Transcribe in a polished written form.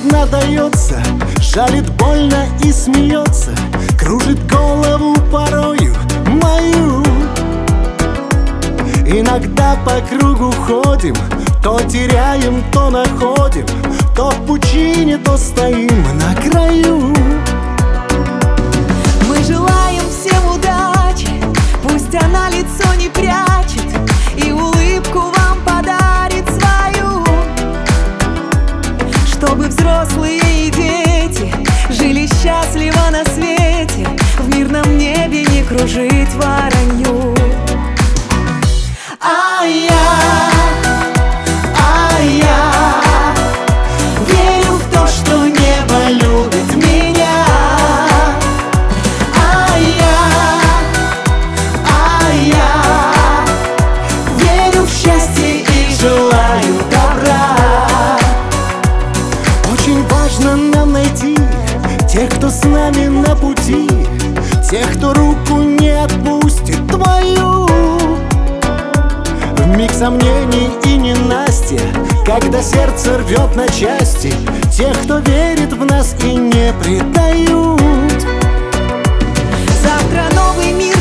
трудно дается, жалит больно и смеется, кружит голову порою мою. Иногда по кругу ходим, то теряем, то находим, то в пучине, то стоим на краю. Мы желаем всем удачи, пусть она лицо не прячет и улыбку вам подарит свою, чтобы взрослые и дети жили счастливо на свете, в мирном небе не кружить воронью. А я верю в то, что небо любит меня. А я верю в счастье и желаю добра. Очень важно нам найти тех, кто с нами на пути, тех, кто руку не отпустит твою. В миг сомнений и ненастья, когда сердце рвет на части, тех, кто верит в нас и не предают. Завтра новый мир